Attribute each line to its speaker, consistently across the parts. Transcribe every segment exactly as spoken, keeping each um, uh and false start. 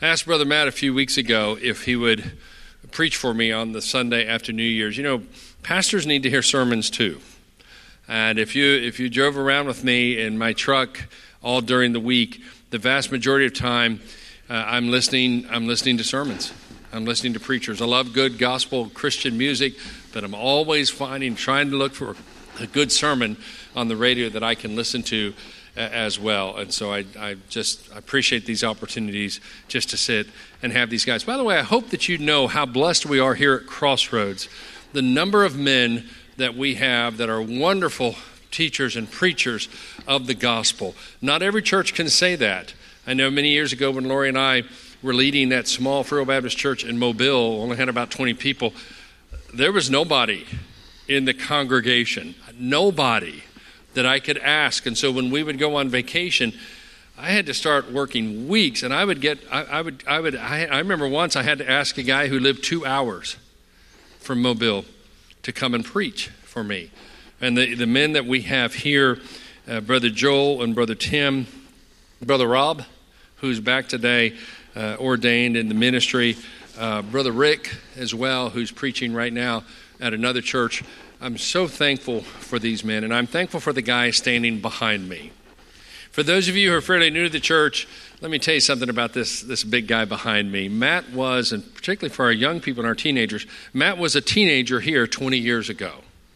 Speaker 1: I asked Brother Matt a few weeks ago if he would preach for me on the Sunday after New Year's. You know, pastors need to hear sermons too. And if you if you drove around with me in my truck all during the week, the vast majority of time uh, I'm listening I'm listening to sermons. I'm listening to preachers. I love good gospel Christian music, but I'm always finding, trying to look for a good sermon on the radio that I can listen to as well. And so I, I just appreciate these opportunities just to sit and have these guys. By the way, I hope that you know how blessed we are here at Crossroads. The number of men that we have that are wonderful teachers and preachers of the gospel. Not every church can say that. I know many years ago when Lori and I were leading that small Free Will Baptist church in Mobile, only had about twenty people, there was nobody in the congregation, nobody that I could ask. And so when we would go on vacation, I had to start working weeks, and I would get, I, I would, I would, I, I remember once I had to ask a guy who lived two hours from Mobile to come and preach for me. And the, the men that we have here, uh, Brother Joel and Brother Tim, Brother Rob, who's back today, uh, ordained in the ministry, uh, Brother Rick as well, who's preaching right now at another church. I'm so thankful for these men, and I'm thankful for the guy standing behind me. For those of you who are fairly new to the church, let me tell you something about this, this big guy behind me. Matt was, and particularly for our young people and our teenagers, Matt was a teenager here twenty years ago.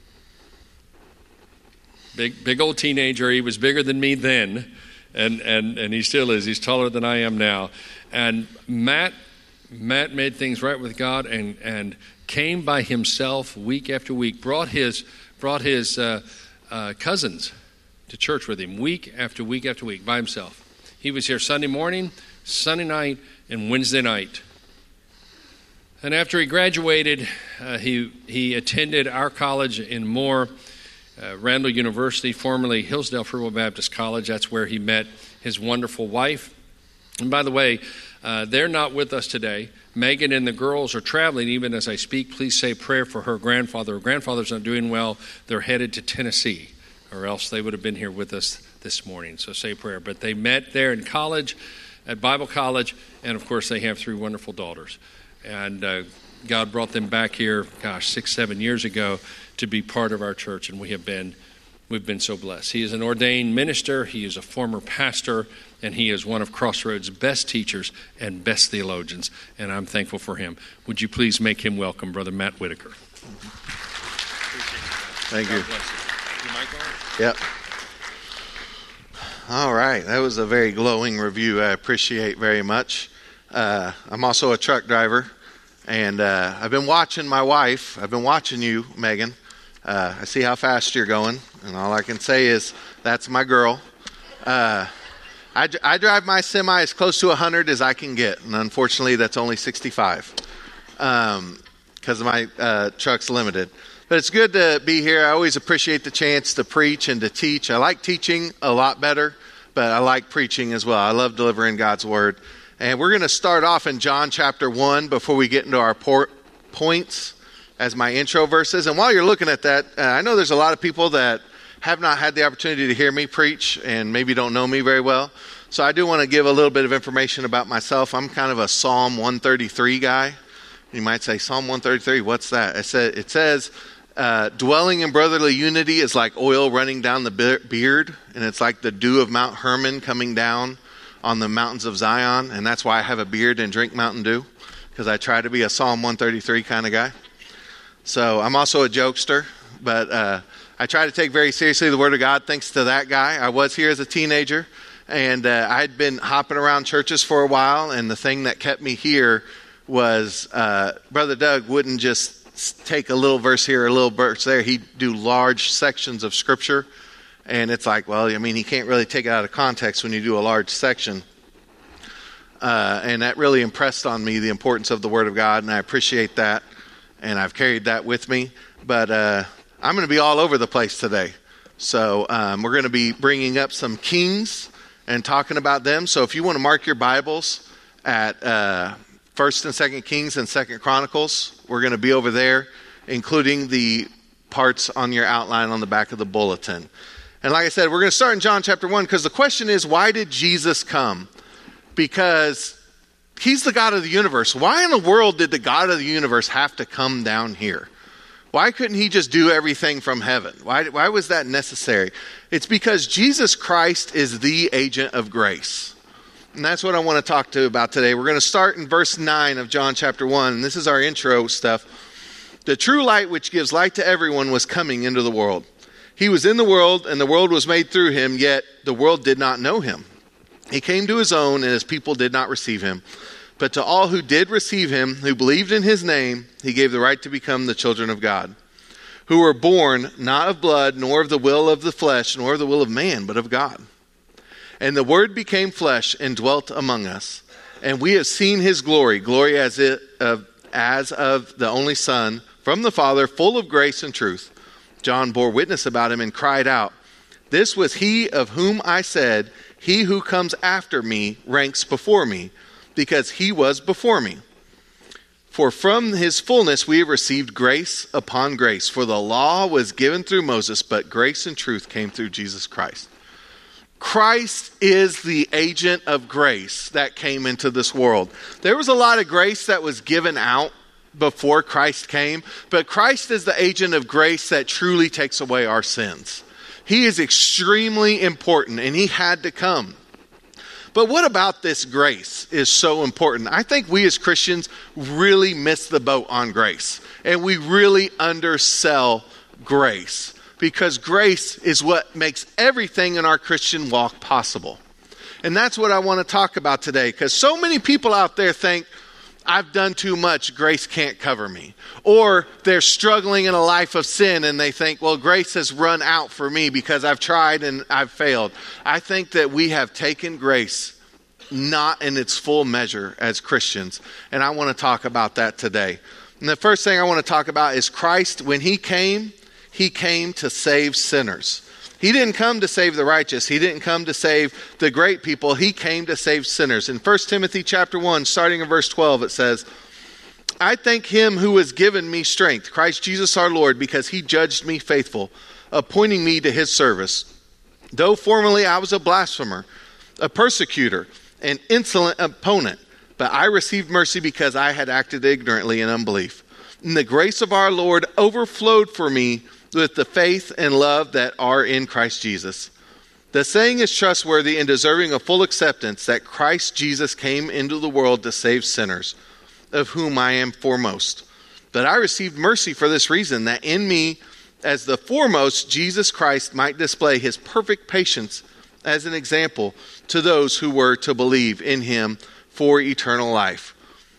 Speaker 1: Big, big old teenager. He was bigger than me then, and, and, and he still is. He's taller than I am now. And Matt, Matt made things right with God, and and came by himself week after week, brought his brought his uh, uh, cousins to church with him week after week after week by himself. He was here Sunday morning, Sunday night, and Wednesday night. And after he graduated, uh, he he attended our college in Moore, uh, Randall University, formerly Hillsdale Free Will Baptist College. That's where he met his wonderful wife. And by the way, uh, they're not with us today. Megan and the girls are traveling even as I speak. Please say prayer for her grandfather. Her grandfather's not doing well. They're headed to Tennessee, or else they would have been here with us this morning. So say prayer. But they met there in college, at Bible college, and of course they have three wonderful daughters. And uh, God brought them back here, gosh, six, seven years ago to be part of our church, and we have been, we've been so blessed. He is an ordained minister. He is a former pastor. And he is one of Crossroads' best teachers and best theologians, and I'm thankful for him. Would you please make him welcome, Brother Matt Whitaker?
Speaker 2: Thank you.
Speaker 1: God bless you. Your mic on?
Speaker 2: Yep. All right. That was a very glowing review. I appreciate very much. Uh, I'm also a truck driver, and uh, I've been watching my wife. I've been watching you, Megan. Uh, I see how fast you're going, and all I can say is that's my girl. Uh I, I drive my semi as close to one hundred as I can get, and unfortunately that's only sixty-five um, because my uh, truck's limited. But it's good to be here. I always appreciate the chance to preach and to teach. I like teaching a lot better, but I like preaching as well. I love delivering God's word. And we're going to start off in John chapter one before we get into our por- points as my intro verses. And while you're looking at that, uh, I know there's a lot of people that have not had the opportunity to hear me preach and maybe don't know me very well. So I do want to give a little bit of information about myself. I'm kind of a Psalm one thirty-three guy. You might say, Psalm one thirty-three, what's that? It says, it says uh, dwelling in brotherly unity is like oil running down the beard, and it's like the dew of Mount Hermon coming down on the mountains of Zion. And that's why I have a beard and drink Mountain Dew, because I try to be a Psalm one thirty-three kind of guy. So I'm also a jokester, but uh, I try to take very seriously the Word of God. Thanks to that guy. I was here as a teenager, and uh, I'd been hopping around churches for a while, and the thing that kept me here was uh, Brother Doug wouldn't just take a little verse here, a little verse there. He'd do large sections of Scripture, and it's like, well, I mean, he can't really take it out of context when you do a large section. Uh, and that really impressed on me the importance of the Word of God, and I appreciate that, and I've carried that with me. But uh, I'm going to be all over the place today. So um, we're going to be bringing up some kings and talking about them. So if you want to mark your Bibles at uh, First and Second Kings and Second Chronicles, we're going to be over there, including the parts on your outline on the back of the bulletin. And like I said, we're going to start in John chapter one, because the question is, why did Jesus come? Because He's the God of the universe. Why in the world did the God of the universe have to come down here? Why couldn't he just do everything from heaven? Why, why was that necessary? It's because Jesus Christ is the agent of grace. And that's what I want to talk to you about today. We're going to start in verse nine of John chapter one. And this is our intro stuff. The true light which gives light to everyone was coming into the world. He was in the world, and the world was made through him, yet the world did not know him. He came to his own, and his people did not receive him. But to all who did receive him, who believed in his name, he gave the right to become the children of God, who were born not of blood, nor of the will of the flesh, nor of the will of man, but of God. And the Word became flesh and dwelt among us. And we have seen his glory, glory as, it, uh, as of the only Son from the Father, full of grace and truth. John bore witness about him and cried out, "This was he of whom I said, he who comes after me ranks before me, because he was before me. For from his fullness we have received grace upon grace. For the law was given through Moses, but grace and truth came through Jesus Christ." Christ is the agent of grace that came into this world. There was a lot of grace that was given out before Christ came, but Christ is the agent of grace that truly takes away our sins. He is extremely important, and he had to come. But what about this grace is so important? I think we as Christians really miss the boat on grace, and we really undersell grace, because grace is what makes everything in our Christian walk possible. And that's what I want to talk about today, because so many people out there think, I've done too much, grace can't cover me. Or they're struggling in a life of sin and they think, well, grace has run out for me because I've tried and I've failed. I think that we have taken grace not in its full measure as Christians. And I want to talk about that today. And the first thing I want to talk about is Christ, when he came, he came to save sinners. He didn't come to save the righteous. He didn't come to save the great people. He came to save sinners. In First Timothy chapter one, starting in verse twelve, it says, "I thank him who has given me strength, Christ Jesus our Lord, because he judged me faithful, appointing me to his service. Though formerly I was a blasphemer, a persecutor, an insolent opponent, but I received mercy because I had acted ignorantly in unbelief. And the grace of our Lord overflowed for me with the faith and love that are in Christ Jesus. The saying is trustworthy and deserving of full acceptance, that Christ Jesus came into the world to save sinners, of whom I am foremost. But I received mercy for this reason, that in me, as the foremost, Jesus Christ might display his perfect patience as an example to those who were to believe in him for eternal life.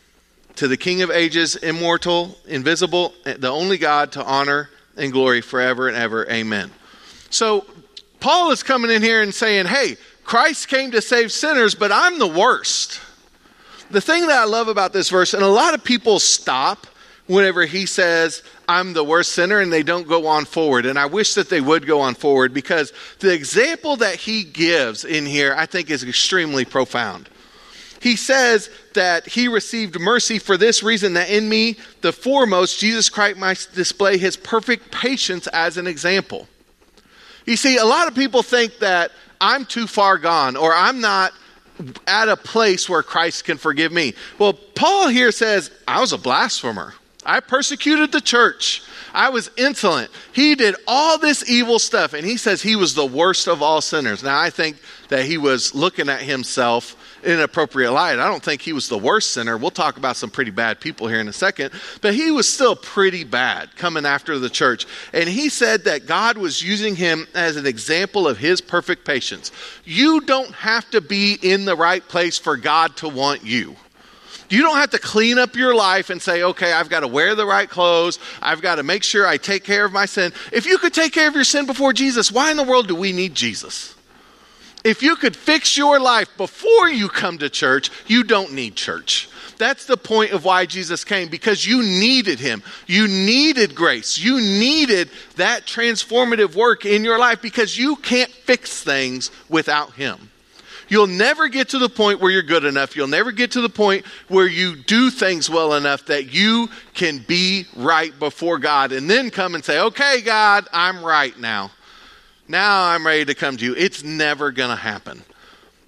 Speaker 2: To the King of ages, immortal, invisible, the only God, to honor and glory forever and ever. Amen." So Paul is coming in here and saying, hey, Christ came to save sinners, but I'm the worst. The thing that I love about this verse, and a lot of people stop whenever he says, I'm the worst sinner, and they don't go on forward. And I wish that they would go on forward, because the example that he gives in here, I think, is extremely profound. He says that he received mercy for this reason, that in me, the foremost, Jesus Christ might display his perfect patience as an example. You see, a lot of people think that I'm too far gone, or I'm not at a place where Christ can forgive me. Well, Paul here says, I was a blasphemer. I persecuted the church. I was insolent. He did all this evil stuff, and he says he was the worst of all sinners. Now, I think that he was looking at himself in an appropriate light. I don't think he was the worst sinner. We'll talk about some pretty bad people here in a second, but he was still pretty bad coming after the church. And he said that God was using him as an example of his perfect patience. You don't have to be in the right place for God to want you. You don't have to clean up your life and say, okay, I've got to wear the right clothes. I've got to make sure I take care of my sin. If you could take care of your sin before Jesus, why in the world do we need Jesus? If you could fix your life before you come to church, you don't need church. That's the point of why Jesus came, because you needed him. You needed grace. You needed that transformative work in your life, because you can't fix things without him. You'll never get to the point where you're good enough. You'll never get to the point where you do things well enough that you can be right before God and then come and say, okay, God, I'm right now. Now I'm ready to come to you. It's never going to happen.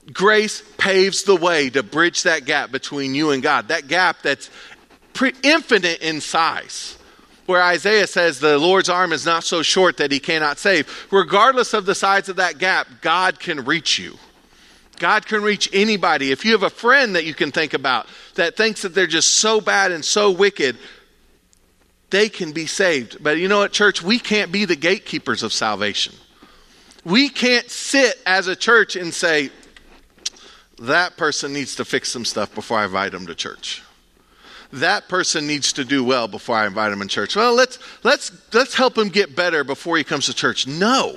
Speaker 2: Grace paves the way to bridge that gap between you and God. That gap that's pre- infinite in size. Where Isaiah says the Lord's arm is not so short that he cannot save. Regardless of the size of that gap, God can reach you. God can reach anybody. If you have a friend that you can think about that thinks that they're just so bad and so wicked, they can be saved. But you know what, church? We can't be the gatekeepers of salvation. We can't sit as a church and say, that person needs to fix some stuff before I invite them to church. That person needs to do well before I invite him in church. Well, let's let's let's help him get better before he comes to church. No.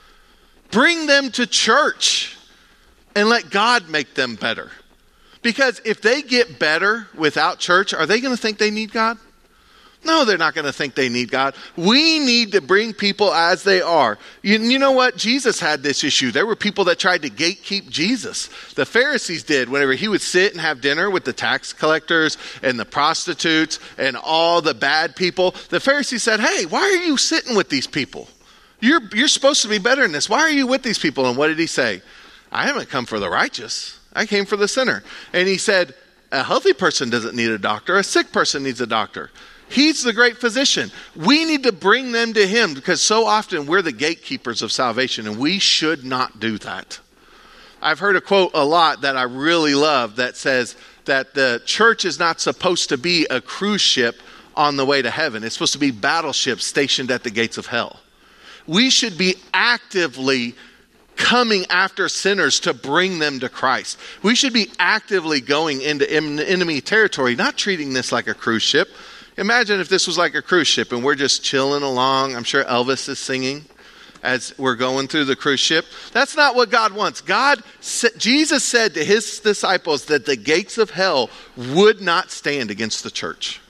Speaker 2: Bring them to church and let God make them better. Because if they get better without church, are they going to think they need God? No, they're not going to think they need God. We need to bring people as they are. You, you know what? Jesus had this issue. There were people that tried to gatekeep Jesus. The Pharisees did whenever he would sit and have dinner with the tax collectors and the prostitutes and all the bad people. The Pharisees said, hey, why are you sitting with these people? You're, you're supposed to be better than this. Why are you with these people? And what did he say? I haven't come for the righteous. I came for the sinner. And he said, a healthy person doesn't need a doctor. A sick person needs a doctor. He's the great physician. We need to bring them to him because so often we're the gatekeepers of salvation and we should not do that. I've heard a quote a lot that I really love that says that the church is not supposed to be a cruise ship on the way to heaven. It's supposed to be battleships stationed at the gates of hell. We should be actively coming after sinners to bring them to Christ. We should be actively going into enemy territory, not treating this like a cruise ship. Imagine if this was like a cruise ship and we're just chilling along. I'm sure Elvis is singing as we're going through the cruise ship. That's not what God wants. God, Jesus said to his disciples that the gates of hell would not stand against the church.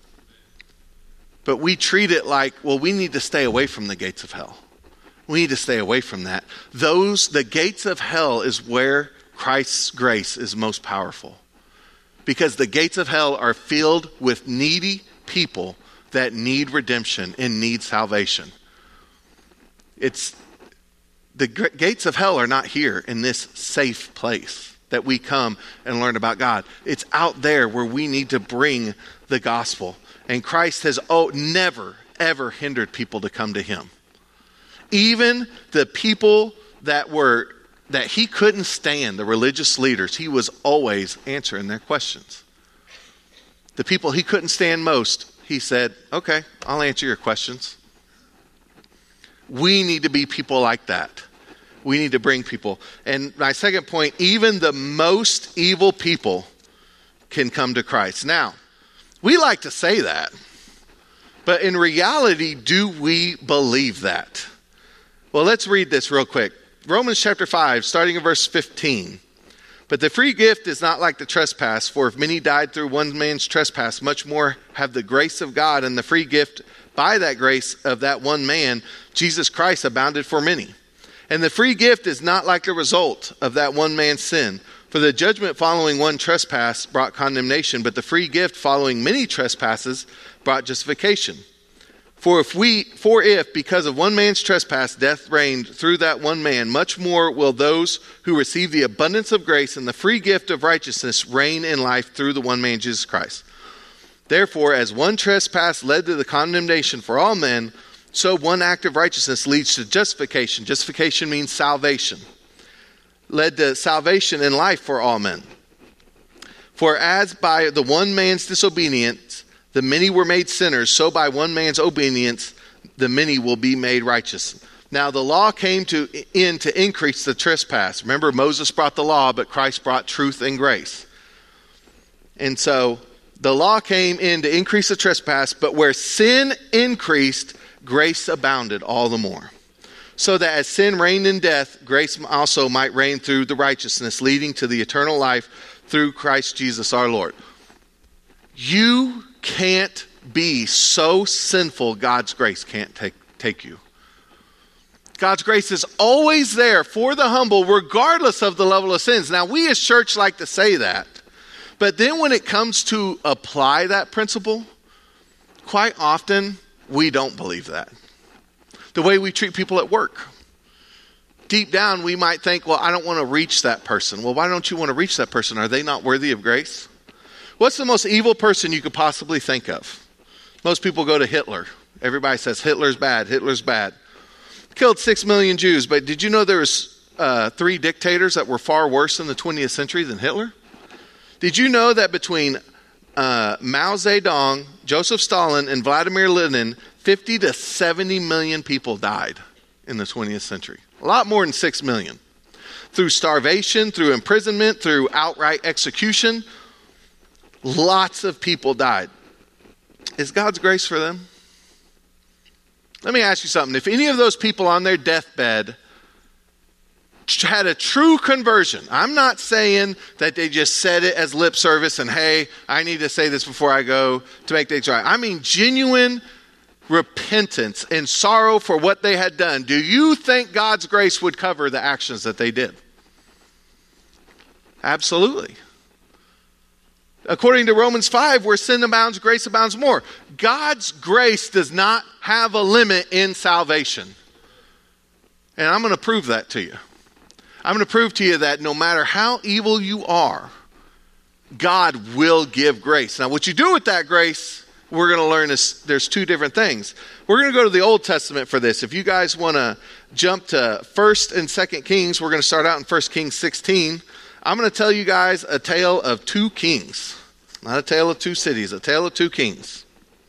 Speaker 2: But we treat it like, well, we need to stay away from the gates of hell. We need to stay away from that. Those, the gates of hell is where Christ's grace is most powerful. Because the gates of hell are filled with needy people that need redemption and need salvation. It's the gates of hell are not here in this safe place that we come and learn about God. It's out there where we need to bring the gospel. And Christ has oh, never, ever hindered people to come to him. Even the people that were that he couldn't stand, the religious leaders, he was always answering their questions. The people he couldn't stand most, he said, okay, I'll answer your questions. We need to be people like that. We need to bring people. And my second point, even the most evil people can come to Christ. Now, we like to say that, but in reality, do we believe that? Well, let's read this real quick. Romans chapter five, starting in verse fifteen. But the free gift is not like the trespass, for if many died through one man's trespass, much more have the grace of God and the free gift by that grace of that one man, Jesus Christ, abounded for many. And the free gift is not like the result of that one man's sin. For the judgment following one trespass brought condemnation, but the free gift following many trespasses brought justification. For if we, for if because of one man's trespass death reigned through that one man, much more will those who receive the abundance of grace and the free gift of righteousness reign in life through the one man, Jesus Christ. Therefore, as one trespass led to the condemnation for all men, so one act of righteousness leads to justification. Justification means salvation. Led to salvation in life for all men. For as by the one man's disobedience the many were made sinners, so by one man's obedience the many will be made righteous. Now the law came to in to increase the trespass. Remember, Moses brought the law, but Christ brought truth and grace. And so the law came in to increase the trespass, but where sin increased, grace abounded all the more. So that as sin reigned in death, grace also might reign through the righteousness, leading to the eternal life through Christ Jesus our Lord. You can't be so sinful God's grace can't take, take you. God's grace is always there for the humble, regardless of the level of sins. Now, we as church like to say that. But then when it comes to apply that principle, quite often we don't believe that. The way we treat people at work. deep down we might think, well, I don't want to reach that person. Well, why don't you want to reach that person? Are they not worthy of grace? What's the most evil person you could possibly think of? Most people go to Hitler. Everybody says Hitler's bad, Hitler's bad. Killed six million Jews, but did you know there was uh, three dictators that were far worse in the twentieth century than Hitler? Did you know that between uh, Mao Zedong, Joseph Stalin, and Vladimir Lenin, fifty to seventy million people died in the twentieth century? A lot more than six million. Through starvation, through imprisonment, through outright execution, lots of people died. Is God's grace for them? Let me ask you something. If any of those people on their deathbed had a true conversion, I'm not saying that they just said it as lip service and, hey, I need to say this before I go to make things right. I mean genuine repentance and sorrow for what they had done. Do you think God's grace would cover the actions that they did? Absolutely. According to Romans five, where sin abounds, grace abounds more. God's grace does not have a limit in salvation. And I'm going to prove that to you. I'm going to prove to you that no matter how evil you are, God will give grace. Now, what you do with that grace, we're going to learn is there's two different things. We're going to go to the Old Testament for this. If you guys want to jump to First and Second Kings, we're going to start out in First Kings sixteen. I'm going to tell you guys a tale of two kings. Not a tale of two cities, a tale of two kings.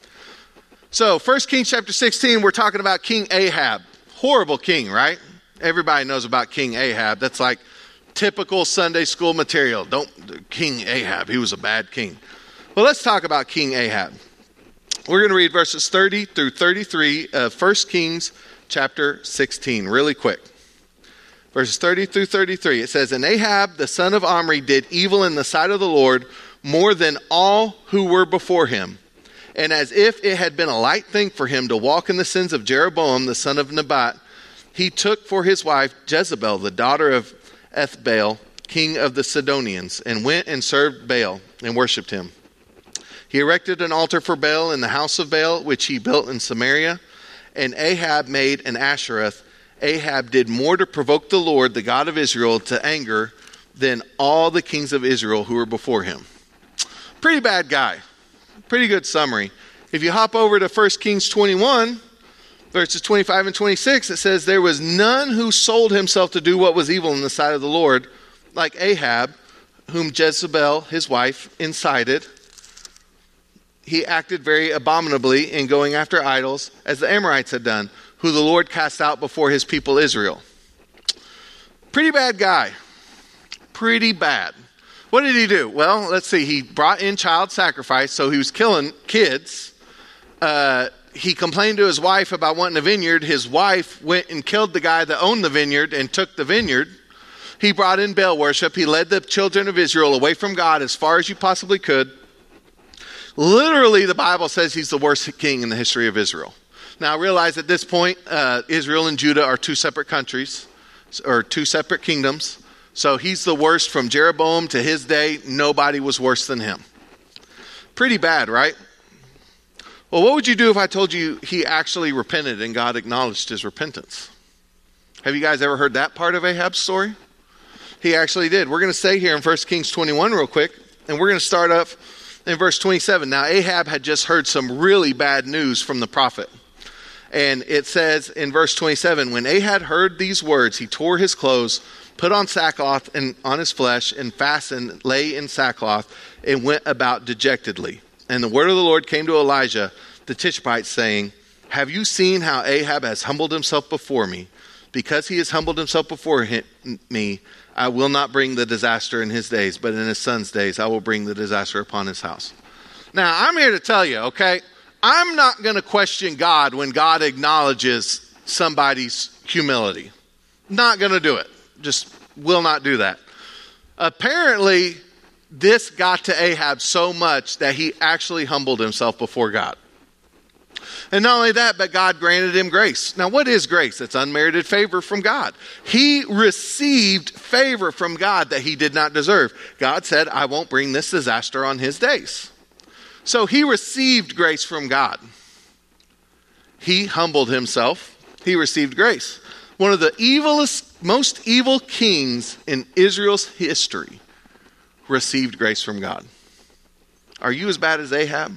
Speaker 2: So, First Kings chapter sixteen, we're talking about King Ahab. Horrible king, right? Everybody knows about King Ahab. That's like typical Sunday school material. Don't King Ahab, he was a bad king. Well, let's talk about King Ahab. We're going to read verses thirty through thirty-three of First Kings chapter sixteen, really quick. Verses thirty through thirty-three, it says, "And Ahab, the son of Omri, did evil in the sight of the Lord more than all who were before him. And as if it had been a light thing for him to walk in the sins of Jeroboam, the son of Nebat, he took for his wife Jezebel, the daughter of Ethbaal, king of the Sidonians, and went and served Baal and worshipped him. He erected an altar for Baal in the house of Baal, which he built in Samaria. And Ahab made an Ashereth. Ahab did more to provoke the Lord, the God of Israel, to anger than all the kings of Israel who were before him." Pretty bad guy. Pretty good summary. If you hop over to First Kings twenty-one, verses twenty-five and twenty-six, it says, "There was none who sold himself to do what was evil in the sight of the Lord, like Ahab, whom Jezebel, his wife, incited. He acted very abominably in going after idols, as the Amorites had done, who the Lord cast out before his people Israel." Pretty bad guy. Pretty bad. What did he do? Well, let's see. He brought in child sacrifice, so he was killing kids. Uh, he complained to his wife about wanting a vineyard. His wife went and killed the guy that owned the vineyard and took the vineyard. He brought in Baal worship. He led the children of Israel away from God as far as you possibly could. Literally, the Bible says he's the worst king in the history of Israel. Now, realize at this point, uh, Israel and Judah are two separate countries, or two separate kingdoms. So he's the worst from Jeroboam to his day. Nobody was worse than him. Pretty bad, right? Well, what would you do if I told you he actually repented and God acknowledged his repentance? Have you guys ever heard that part of Ahab's story? He actually did. We're going to stay here in First Kings twenty-one real quick, and we're going to start up in verse twenty-seven. Now, Ahab had just heard some really bad news from the prophet. And it says in verse twenty-seven, "When Ahab heard these words, he tore his clothes, put on sackcloth and on his flesh, and fastened, lay in sackcloth, and went about dejectedly. And the word of the Lord came to Elijah the Tishbite, saying, Have you seen how Ahab has humbled himself before me? Because he has humbled himself before him, me, I will not bring the disaster in his days, but in his son's days I will bring the disaster upon his house." Now, I'm here to tell you, okay, I'm not going to question God when God acknowledges somebody's humility. Not going to do it. Just will not do that. Apparently, this got to Ahab so much that he actually humbled himself before God. And not only that, but God granted him grace. Now, what is grace? It's unmerited favor from God. He received favor from God that he did not deserve. God said, I won't bring this disaster on his days. So he received grace from God. He humbled himself. He received grace. One of the evilest most evil kings in Israel's history received grace from God. Are you as bad as Ahab?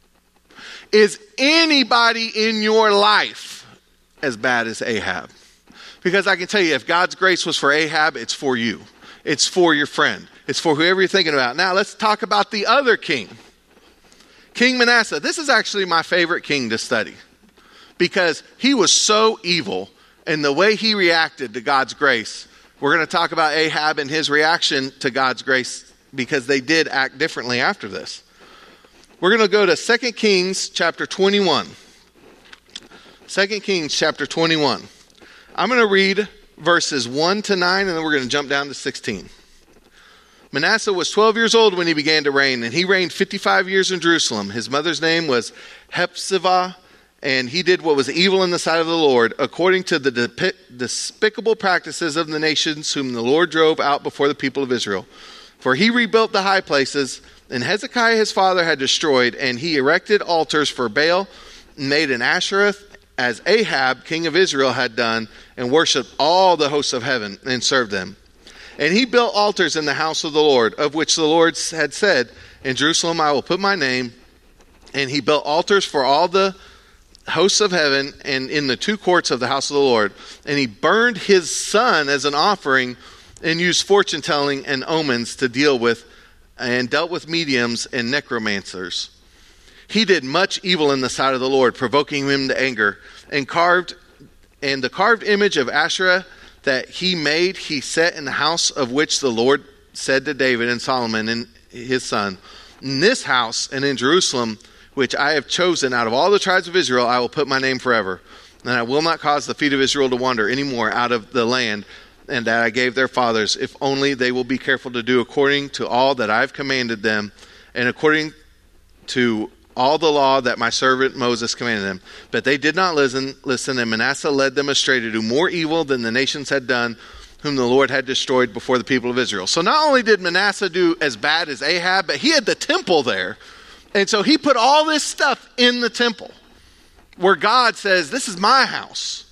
Speaker 2: Is anybody in your life as bad as Ahab? Because I can tell you, if God's grace was for Ahab, it's for you. It's for your friend. It's for whoever you're thinking about. Now let's talk about the other king. King Manasseh. This is actually my favorite king to study because he was so evil, and the way he reacted to God's grace. We're going to talk about Ahab and his reaction to God's grace because they did act differently after this. We're going to go to Second Kings chapter twenty-one. Second Kings chapter twenty-one. I'm going to read verses one to nine, and then we're going to jump down to sixteen. Manasseh was twelve years old when he began to reign, and he reigned fifty-five years in Jerusalem. His mother's name was Hephzibah, and he did what was evil in the sight of the Lord, according to the depi- despicable practices of the nations whom the Lord drove out before the people of Israel. For he rebuilt the high places, and Hezekiah his father had destroyed, and he erected altars for Baal, and made an Ashereth, as Ahab, king of Israel, had done, and worshipped all the hosts of heaven, and served them. And he built altars in the house of the Lord, of which the Lord had said, in Jerusalem I will put my name. And he built altars for all the hosts of heaven, and in the two courts of the house of the Lord. And he burned his son as an offering, and used fortune telling and omens to deal with, and dealt with mediums and necromancers. He did much evil in the sight of the Lord, provoking him to anger, and carved and the carved image of Asherah that he made, he set in the house of which the Lord said to David and Solomon and his son, in this house and in Jerusalem, which I have chosen out of all the tribes of Israel, I will put my name forever. And I will not cause the feet of Israel to wander any more out of the land, and that I gave their fathers, if only they will be careful to do according to all that I have commanded them, and according to all the law that my servant Moses commanded them. But they did not listen, listen, and Manasseh led them astray to do more evil than the nations had done, whom the Lord had destroyed before the people of Israel. So not only did Manasseh do as bad as Ahab, but he had the temple there. And so he put all this stuff in the temple, where God says, this is my house.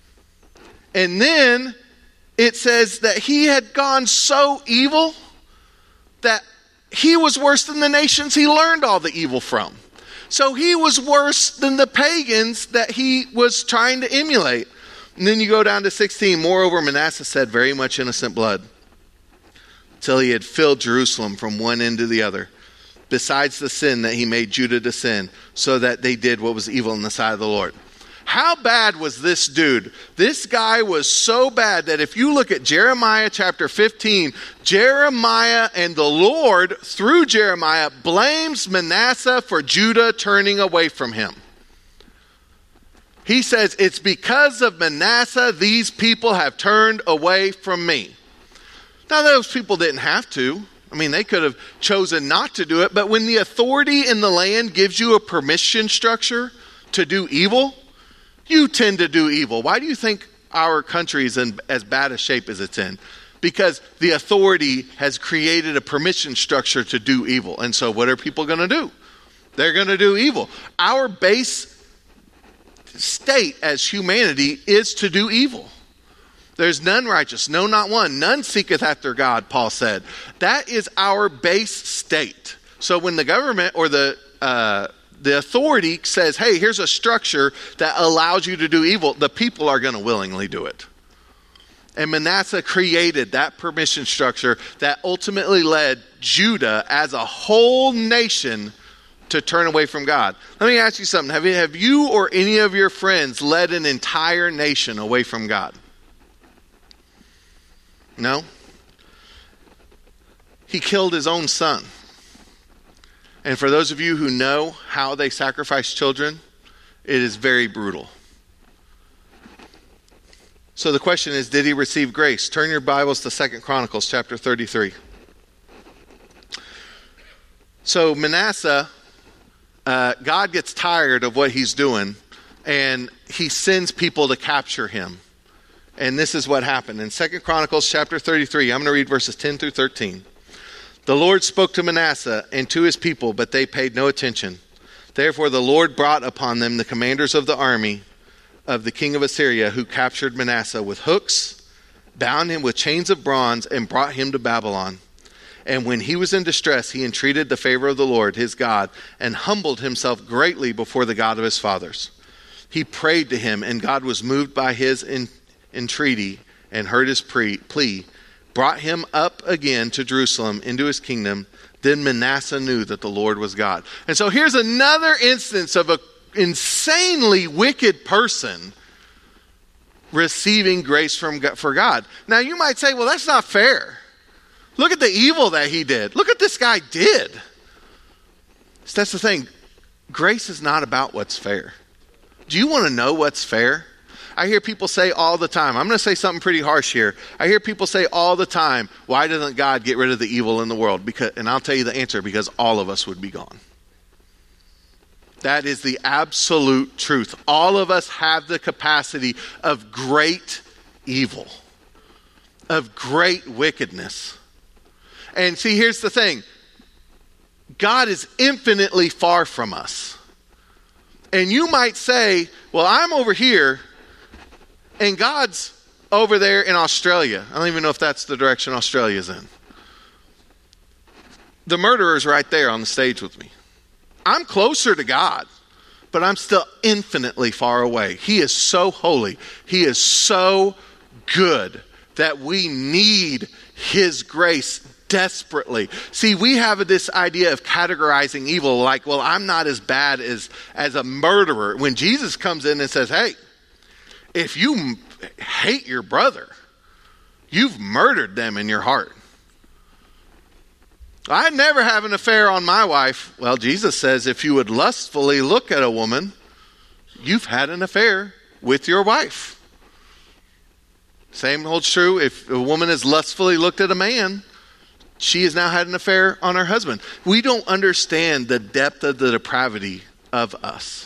Speaker 2: And then it says that he had gone so evil that he was worse than the nations he learned all the evil from. So he was worse than the pagans that he was trying to emulate. And then you go down to sixteen. Moreover, Manasseh shed very much innocent blood, till he had filled Jerusalem from one end to the other, besides the sin that he made Judah to sin, so that they did what was evil in the sight of the Lord. How bad was this dude? This guy was so bad that if you look at Jeremiah chapter fifteen, Jeremiah and the Lord, through Jeremiah, blames Manasseh for Judah turning away from him. He says, it's because of Manasseh these people have turned away from me. Now, those people didn't have to. I mean, they could have chosen not to do it. But when the authority in the land gives you a permission structure to do evil, you tend to do evil. Why do you think our country is in as bad a shape as it's in? Because the authority has created a permission structure to do evil. And so what are people going to do? They're going to do evil. Our base state as humanity is to do evil. There's none righteous, no, not one. None seeketh after God, Paul said. That is our base state. So when the government or the uh, the authority says, hey, here's a structure that allows you to do evil, the people are going to willingly do it. And Manasseh created that permission structure that ultimately led Judah as a whole nation to turn away from God. Let me ask you something. Have you, have you or any of your friends led an entire nation away from God? No? He killed his own son. And for those of you who know how they sacrifice children, it is very brutal. So the question is, did he receive grace? Turn your Bibles to Second Chronicles chapter thirty-three. So Manasseh, uh, God gets tired of what he's doing, and he sends people to capture him. And this is what happened. In Second Chronicles chapter thirty-three, I'm going to read verses ten through thirteen. The Lord spoke to Manasseh and to his people, but they paid no attention. Therefore the Lord brought upon them the commanders of the army of the king of Assyria, who captured Manasseh with hooks bound him with chains of bronze, and brought him to Babylon. And when he was in distress, he entreated the favor of the Lord, his God, and humbled himself greatly before the God of his fathers. He prayed to him, and God was moved by his in, entreaty and heard his pre, plea, brought him up again to Jerusalem into his kingdom. Then Manasseh knew that the Lord was God. And so here's another instance of an insanely wicked person receiving grace from God, for God. Now you might say, well, that's not fair. Look at the evil that he did. Look what this guy did. So that's the thing. Grace is not about what's fair. Do you want to know what's fair? I hear people say all the time, I'm going to say something pretty harsh here. I hear people say all the time, why doesn't God get rid of the evil in the world? Because, and I'll tell you the answer, because all of us would be gone. That is the absolute truth. All of us have the capacity of great evil, of great wickedness. And see, here's the thing. God is infinitely far from us. And you might say, well, I'm over here and God's over there in Australia. I don't even know if that's the direction Australia's in. The murderer's right there on the stage with me. I'm closer to God, but I'm still infinitely far away. He is so holy. He is so good that we need his grace desperately. See, we have this idea of categorizing evil like, well, I'm not as bad as, as a murderer. When Jesus comes in and says, hey, if you m- hate your brother, you've murdered them in your heart. I never have an affair on my wife. Well, Jesus says if you would lustfully look at a woman, you've had an affair with your wife. Same holds true if a woman has lustfully looked at a man, she has now had an affair on her husband. We don't understand the depth of the depravity of us.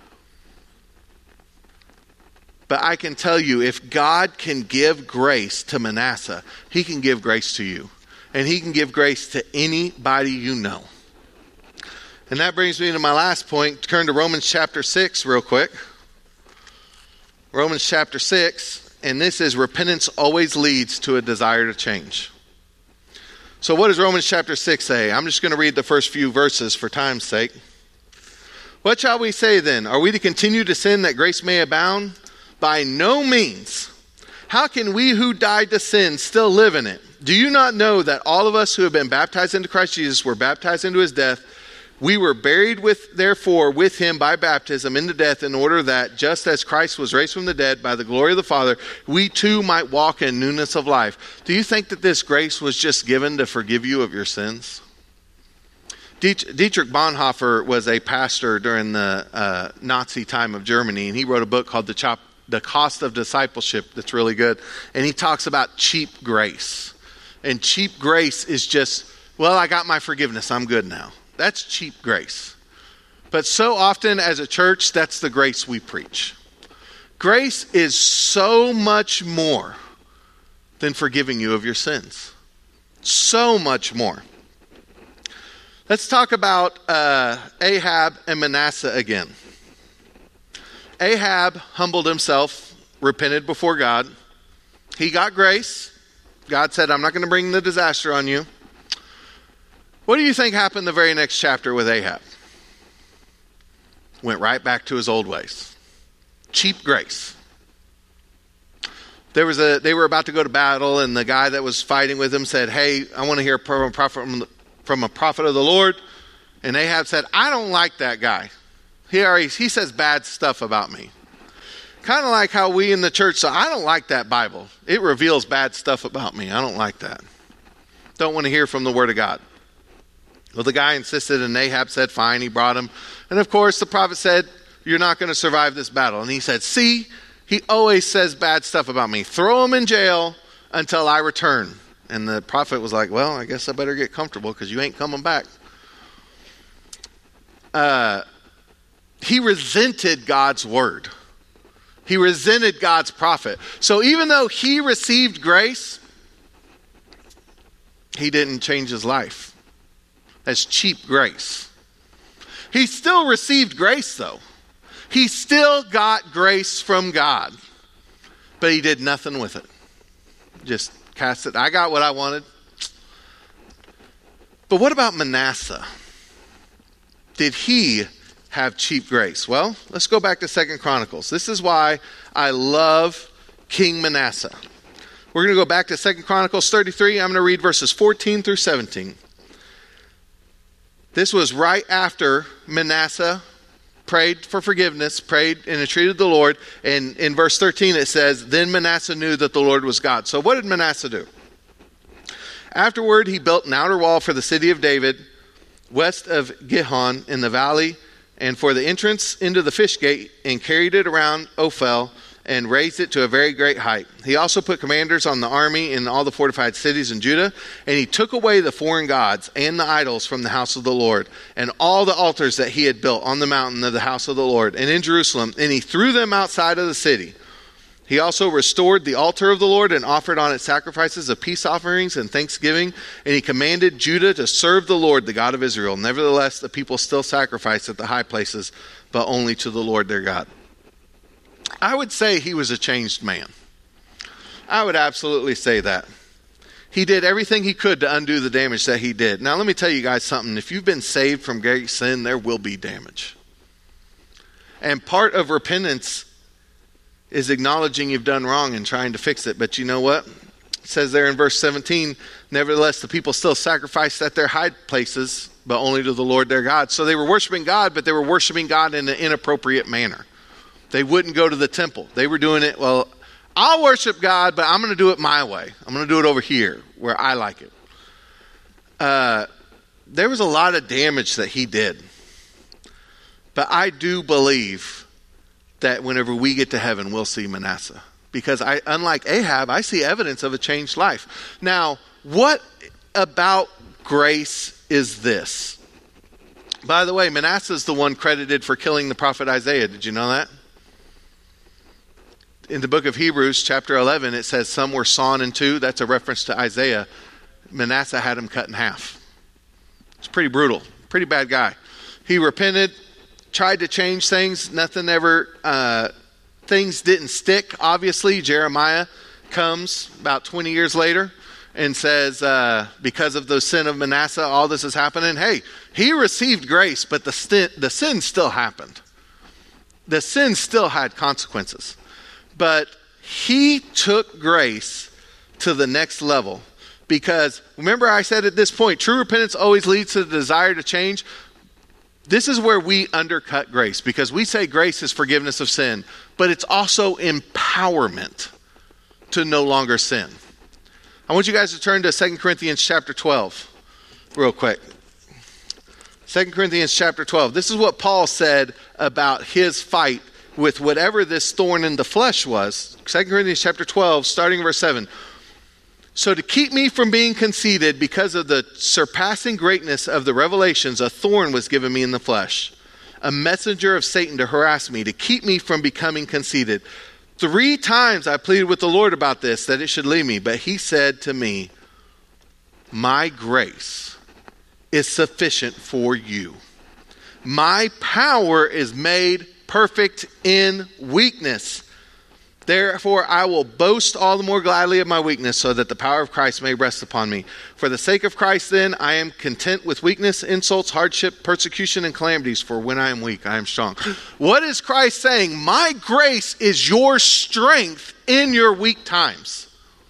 Speaker 2: But I can tell you, if God can give grace to Manasseh, he can give grace to you. And he can give grace to anybody you know. And that brings me to my last point. Turn to Romans chapter six real quick. Romans chapter six. And this is repentance always leads to a desire to change. So what does Romans chapter six say? I'm just going to read the first few verses for time's sake. What shall we say then? Are we to continue to sin that grace may abound? By no means. How can we who died to sin still live in it? Do you not know that all of us who have been baptized into Christ Jesus were baptized into his death? We were buried with, therefore, with him by baptism into death, in order that, just as Christ was raised from the dead by the glory of the Father, we too might walk in newness of life. Do you think that this grace was just given to forgive you of your sins? Dietrich Bonhoeffer was a pastor during the uh, Nazi time of Germany, and he wrote a book called The, Chop, the Cost of Discipleship that's really good. And he talks about cheap grace. And cheap grace is just, well, I got my forgiveness, I'm good now. That's cheap grace. But so often as a church, that's the grace we preach. Grace is so much more than forgiving you of your sins. So much more. Let's talk about uh, Ahab and Manasseh again. Ahab humbled himself, repented before God. He got grace. God said, I'm not going to bring the disaster on you. What do you think happened the very next chapter with Ahab? Went right back to his old ways. Cheap grace. There was a. They were about to go to battle, and the guy that was fighting with him said, hey, I want to hear from a prophet, from, the, from a prophet of the Lord. And Ahab said, I don't like that guy. He already, he says bad stuff about me. Kind of like how we in the church say, I don't like that Bible. It reveals bad stuff about me. I don't like that. Don't want to hear from the Word of God. Well, the guy insisted, and Ahab said, fine. He brought him. And of course, the prophet said, you're not going to survive this battle. And he said, see, he always says bad stuff about me. Throw him in jail until I return. And the prophet was like, well, I guess I better get comfortable because you ain't coming back. Uh, he resented God's word. He resented God's prophet. So even though he received grace, he didn't change his life. That's cheap grace. He still received grace, though. He still got grace from God, but he did nothing with it. just cast it. I got what I wanted. But what about Manasseh? Did he have cheap grace? Well, let's go back to Second Chronicles. This is why I love King Manasseh. We're going to go back to Second Chronicles thirty-three. I'm going to read verses fourteen through seventeen. This was right after Manasseh prayed for forgiveness, prayed and entreated the Lord. And in verse thirteen it says, then Manasseh knew that the Lord was God. So what did Manasseh do? Afterward, he built an outer wall for the city of David, west of Gihon in the valley, and for the entrance into the fish gate, and carried it around Ophel, and raised it to a very great height. He also put commanders on the army in all the fortified cities in Judah, and he took away the foreign gods and the idols from the house of the Lord, and all the altars that he had built on the mountain of the house of the Lord, and in Jerusalem, and he threw them outside of the city. He also restored the altar of the Lord and offered on it sacrifices of peace offerings and thanksgiving. And he commanded Judah to serve the Lord, the God of Israel. Nevertheless, the people still sacrifice at the high places, but only to the Lord their God. I would say he was a changed man. I would absolutely say that. He did everything he could to undo the damage that he did. Now, let me tell you guys something. If you've been saved from great sin, there will be damage. And part of repentance is acknowledging you've done wrong and trying to fix it. But you know what? It says there in verse seventeen, nevertheless, the people still sacrificed at their high places, but only to the Lord their God. So they were worshiping God, but they were worshiping God in an inappropriate manner. They wouldn't go to the temple. They were doing it, well, I'll worship God, but I'm going to do it my way. I'm going to do it over here where I like it. Uh, there was a lot of damage that he did. But I do believe that whenever we get to heaven, we'll see Manasseh. Because I, unlike Ahab, I see evidence of a changed life. Now, what about grace is this? By the way, Manasseh is the one credited for killing the prophet Isaiah. Did you know that? In the book of Hebrews, chapter eleven, it says some were sawn in two. That's a reference to Isaiah. Manasseh had him cut in half. It's pretty brutal. Pretty bad guy. He repented, tried to change things. Nothing ever, uh, things didn't stick. Obviously, Jeremiah comes about twenty years later and says, uh, because of the sin of Manasseh, all this is happening. Hey, he received grace, but the, sin, the sin still happened. The sin still had consequences. But he took grace to the next level. Because remember I said at this point, true repentance always leads to the desire to change. This is where we undercut grace, because we say grace is forgiveness of sin, but it's also empowerment to no longer sin. I want you guys to turn to Second Corinthians chapter twelve real quick. Second Corinthians chapter twelve. This is what Paul said about his fight with whatever this thorn in the flesh was. Second Corinthians chapter twelve, starting in verse seven. So to keep me from being conceited because of the surpassing greatness of the revelations, a thorn was given me in the flesh, a messenger of Satan to harass me, to keep me from becoming conceited. Three times I pleaded with the Lord about this, that it should leave me. But he said to me, my grace is sufficient for you. My power is made perfect in weakness. Therefore, I will boast all the more gladly of my weakness, so that the power of Christ may rest upon me. For the sake of Christ, then, I am content with weakness, insults, hardship, persecution, and calamities. For when I am weak, I am strong. What is Christ saying? My grace is your strength in your weak times.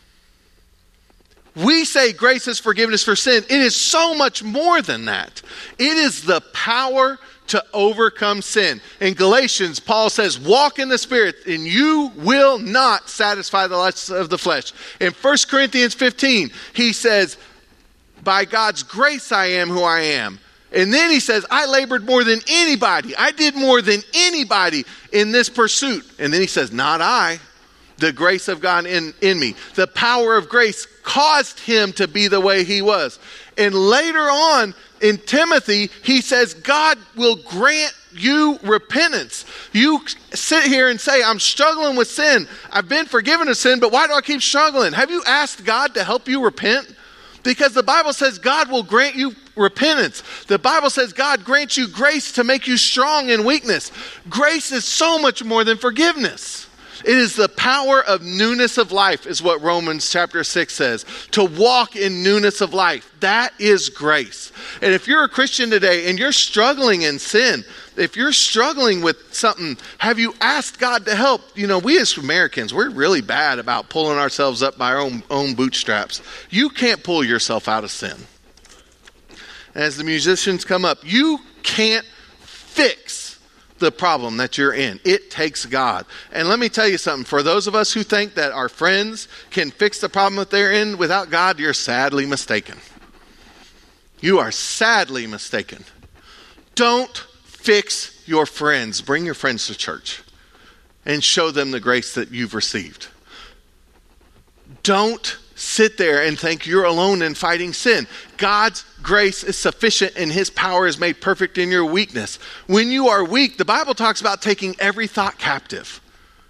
Speaker 2: We say grace is forgiveness for sin. It is so much more than that. It is the power to overcome sin. In Galatians, Paul says, walk in the Spirit and you will not satisfy the lusts of the flesh. In First Corinthians fifteen, he says, by God's grace I am who I am. And then he says, I labored more than anybody. I did more than anybody in this pursuit. And then he says, not I. The grace of God in, in me. The power of grace caused him to be the way he was. And later on in Timothy, he says, God will grant you repentance. You sit here and say, I'm struggling with sin. I've been forgiven of sin, but why do I keep struggling? Have you asked God to help you repent? Because the Bible says God will grant you repentance. The Bible says God grants you grace to make you strong in weakness. Grace is so much more than forgiveness. It is the power of newness of life, is what Romans chapter six says. To walk in newness of life. That is grace. And if you're a Christian today and you're struggling in sin, if you're struggling with something, have you asked God to help? You know, we as Americans, we're really bad about pulling ourselves up by our own, own bootstraps. You can't pull yourself out of sin. As the musicians come up, you can't fix the problem that you're in. It takes God. And let me tell you something. For those of us who think that our friends can fix the problem that they're in without God, you're sadly mistaken. You are sadly mistaken. Don't fix your friends. Bring your friends to church and show them the grace that you've received. Don't sit there and think you're alone in fighting sin. God's grace is sufficient and his power is made perfect in your weakness. When you are weak, the Bible talks about taking every thought captive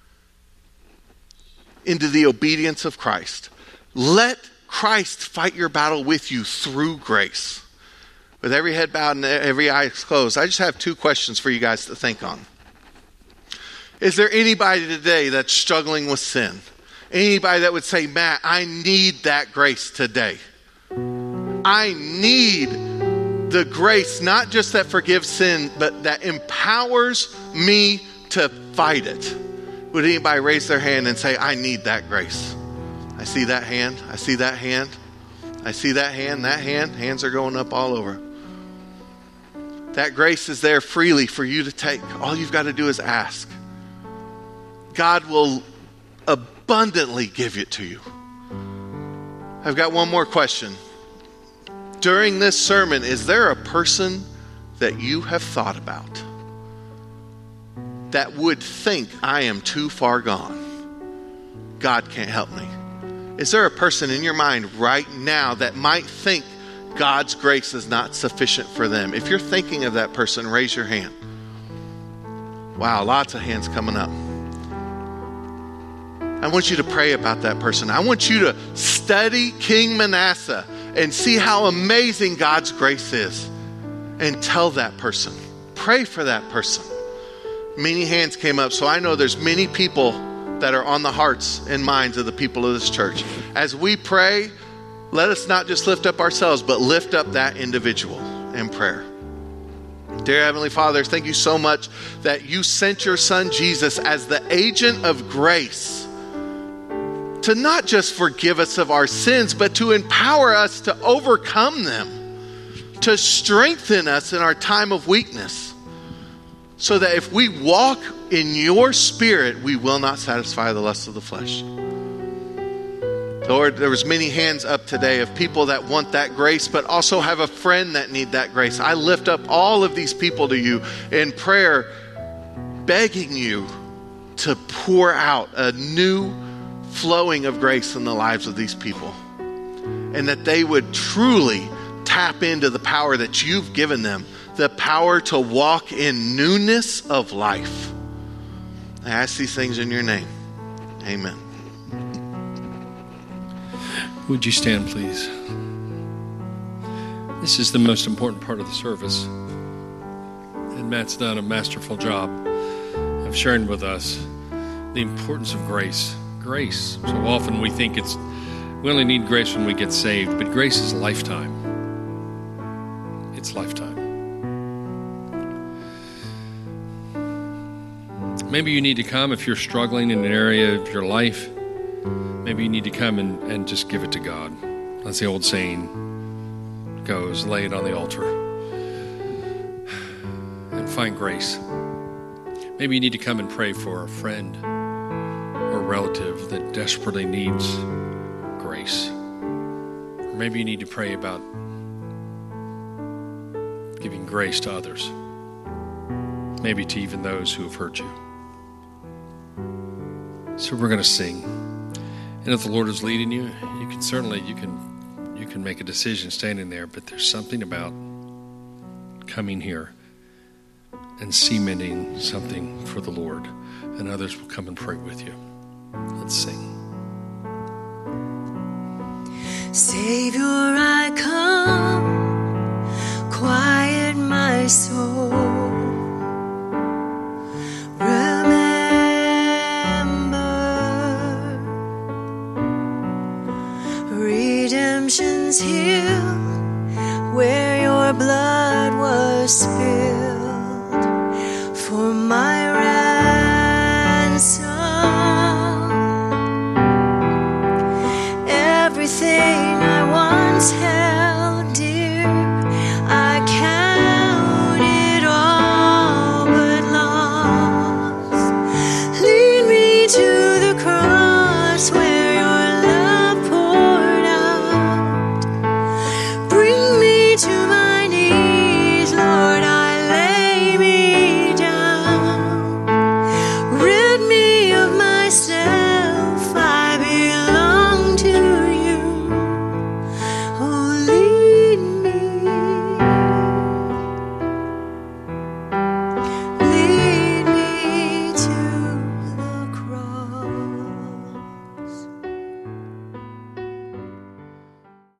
Speaker 2: into the obedience of Christ. Let Christ fight your battle with you through grace. With every head bowed and every eye closed, I just have two questions for you guys to think on. Is there anybody today that's struggling with sin? Anybody that would say, Matt, I need that grace today. I need the grace, not just that forgives sin, but that empowers me to fight it. Would anybody raise their hand and say, I need that grace? I see that hand. I see that hand. I see that hand, that hand. Hands are going up all over. That grace is there freely for you to take. All you've got to do is ask. God will abundantly give it to you. I've got one more question. During this sermon, is there a person that you have thought about that would think I am too far gone? God can't help me. Is there a person in your mind right now that might think God's grace is not sufficient for them? If you're thinking of that person, raise your hand. Wow, lots of hands coming up. I want you to pray about that person. I want you to study King Manasseh and see how amazing God's grace is. And tell that person. Pray for that person. Many hands came up, so I know there's many people that are on the hearts and minds of the people of this church. As we pray, let us not just lift up ourselves, but lift up that individual in prayer. Dear Heavenly Father, thank you so much that you sent your son Jesus as the agent of grace to not just forgive us of our sins, but to empower us to overcome them, to strengthen us in our time of weakness, so that if we walk in your spirit, we will not satisfy the lust of the flesh. Lord, there was many hands up today of people that want that grace, but also have a friend that need that grace. I lift up all of these people to you in prayer, begging you to pour out a new flowing of grace in the lives of these people, and that they would truly tap into the power that you've given them, the power to walk in newness of life. I ask these things in your name. Amen.
Speaker 1: Would you stand, please? This is the most important part of the service, and Matt's done a masterful job of sharing with us the importance of grace. Grace. So often we think it's we only need grace when we get saved, but grace is a lifetime. It's lifetime. Maybe you need to come if you're struggling in an area of your life. Maybe you need to come and, and just give it to God. That's the old saying goes, lay it on the altar and find grace. Maybe you need to come and pray for a friend or relative that desperately needs grace. Or maybe you need to pray about giving grace to others, maybe to even those who have hurt you. So we're going to sing, and if the Lord is leading you, you can certainly you can you can make a decision standing there. But there's something about coming here and cementing something for the Lord, and others will come and pray with you. Let's sing.
Speaker 3: Savior, I come, quiet my soul.